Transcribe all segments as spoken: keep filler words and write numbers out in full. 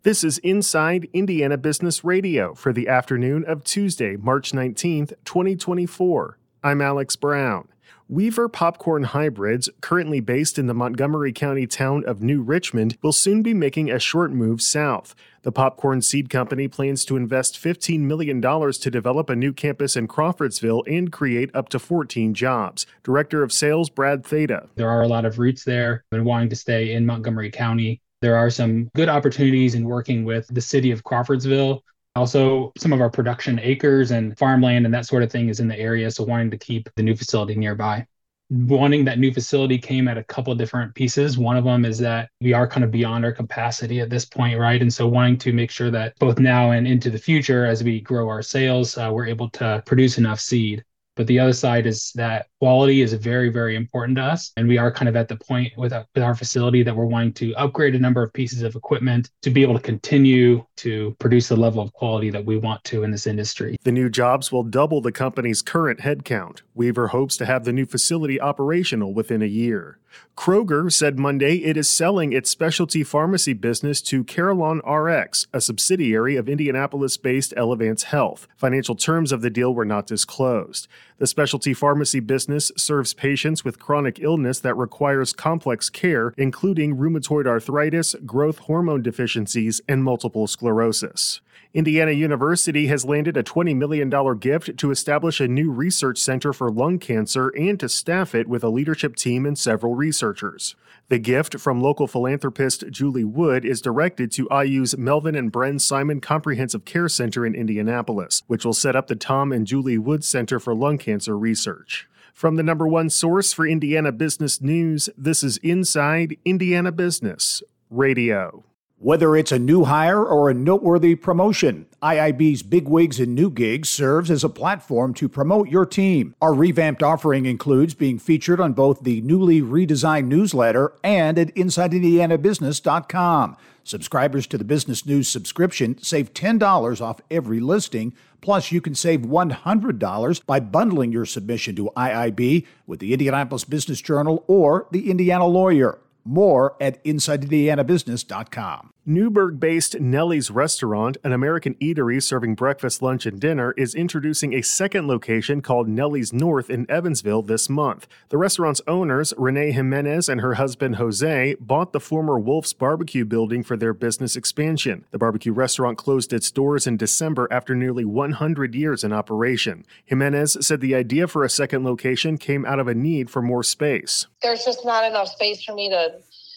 This is Inside Indiana Business Radio for the afternoon of Tuesday, March nineteenth, twenty twenty-four. I'm Alex Brown. Weaver Popcorn Hybrids, currently based in the Montgomery County town of New Richmond, will soon be making a short move south. The Popcorn Seed Company plans to invest fifteen million dollars to develop a new campus in Crawfordsville and create up to fourteen jobs. Director of Sales Brad Theta. There are a lot of roots there and wanting to stay in Montgomery County. There are some good opportunities in working with the city of Crawfordsville. Also, some of our production acres and farmland and that sort of thing is in the area, so wanting to keep the new facility nearby. Wanting that new facility came at a couple of different pieces. One of them is that we are kind of beyond our capacity at this point, right? And so wanting to make sure that both now and into the future, as we grow our sales, uh, we're able to produce enough seed. But the other side is that quality is very, very important to us. And we are kind of at the point with our, with our facility that we're wanting to upgrade a number of pieces of equipment to be able to continue to produce the level of quality that we want to in this industry. The new jobs will double the company's current headcount. Weaver hopes to have the new facility operational within a year. Kroger said Monday it is selling its specialty pharmacy business to Carelon R X, a subsidiary of Indianapolis-based Elevance Health. Financial terms of the deal were not disclosed. The specialty pharmacy business serves patients with chronic illness that requires complex care, including rheumatoid arthritis, growth hormone deficiencies, and multiple sclerosis. Indiana University has landed a twenty million dollars gift to establish a new research center for lung cancer and to staff it with a leadership team and several researchers. The gift from local philanthropist Julie Wood is directed to I U's Melvin and Bren Simon Comprehensive Care Center in Indianapolis, which will set up the Tom and Julie Wood Center for Lung Cancer Research. From the number one source for Indiana business news, this is Inside Indiana Business Radio. Whether it's a new hire or a noteworthy promotion, I I B's Bigwigs and New Gigs serves as a platform to promote your team. Our revamped offering includes being featured on both the newly redesigned newsletter and at inside indiana business dot com. Subscribers to the Business News subscription save ten dollars off every listing, plus you can save one hundred dollars by bundling your submission to I I B with the Indianapolis Business Journal or the Indiana Lawyer. More at inside indiana business dot com. Newburgh-based Nellie's Restaurant, an American eatery serving breakfast, lunch, and dinner, is introducing a second location called Nellie's North in Evansville this month. The restaurant's owners, Renee Jimenez and her husband Jose, bought the former Wolf's Barbecue building for their business expansion. The barbecue restaurant closed its doors in December after nearly one hundred years in operation. Jimenez said the idea for a second location came out of a need for more space. There's just not enough space for me to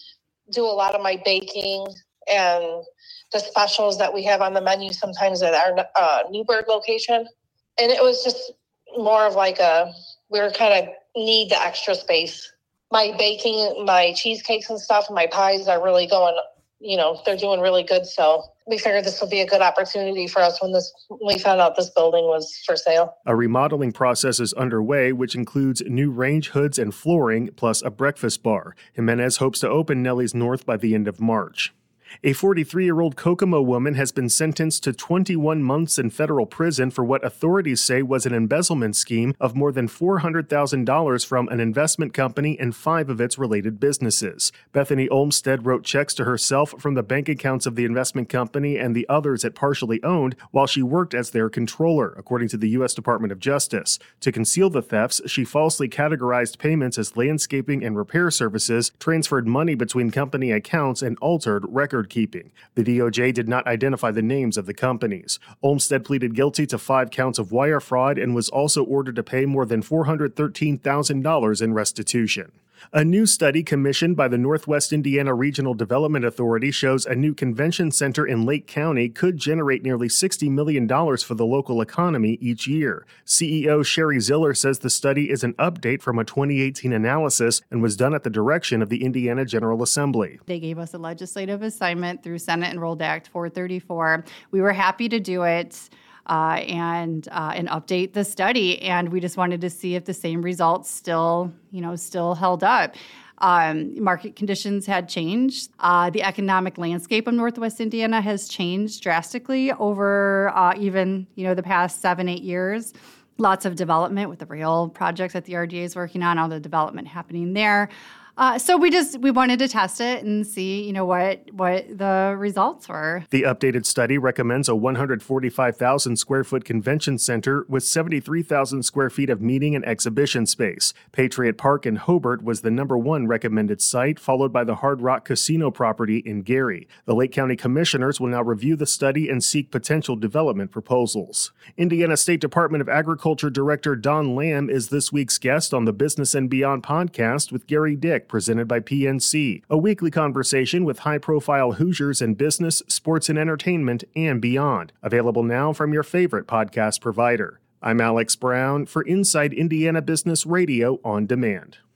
do a lot of my baking and the specials that we have on the menu sometimes at our uh, Newburgh location. And it was just more of like a, we were kind of need the extra space. My baking, my cheesecakes and stuff, and my pies are really going, you know, they're doing really good. So we figured this would be a good opportunity for us when this when we found out this building was for sale. A remodeling process is underway, which includes new range hoods and flooring, plus a breakfast bar. Jimenez hopes to open Nellie's North by the end of March. A forty-three-year-old Kokomo woman has been sentenced to twenty-one months in federal prison for what authorities say was an embezzlement scheme of more than four hundred thousand dollars from an investment company and five of its related businesses. Bethany Olmstead wrote checks to herself from the bank accounts of the investment company and the others it partially owned while she worked as their controller, according to the U S Department of Justice. To conceal the thefts, she falsely categorized payments as landscaping and repair services, transferred money between company accounts, and altered record keeping. The D O J did not identify the names of the companies. Olmstead pleaded guilty to five counts of wire fraud and was also ordered to pay more than four hundred thirteen thousand dollars in restitution. A new study commissioned by the Northwest Indiana Regional Development Authority shows a new convention center in Lake County could generate nearly sixty million dollars for the local economy each year. C E O Sherry Ziller says the study is an update from a twenty eighteen analysis and was done at the direction of the Indiana General Assembly. They gave us a legislative assignment through Senate Enrolled Act four thirty-four. We were happy to do it. Uh, and uh, and update the study, and we just wanted to see if the same results still, you know, still held up. Um, market conditions had changed. Uh, the economic landscape of Northwest Indiana has changed drastically over uh, even, you know, the past seven, eight years. Lots of development with the rail projects that the R D A is working on, all the development happening there. Uh, so we just we wanted to test it and see, you know, what what the results were. The updated study recommends a one hundred forty-five thousand square foot convention center with seventy-three thousand square feet of meeting and exhibition space. Patriot Park in Hobart was the number one recommended site, followed by the Hard Rock Casino property in Gary. The Lake County Commissioners will now review the study and seek potential development proposals. Indiana State Department of Agriculture Director Don Lamb is this week's guest on the Business and Beyond podcast with Gary Dick, presented by P N C, a weekly conversation with high-profile Hoosiers in business, sports, and entertainment, and beyond. Available now from your favorite podcast provider. I'm Alex Brown for Inside Indiana Business Radio on Demand.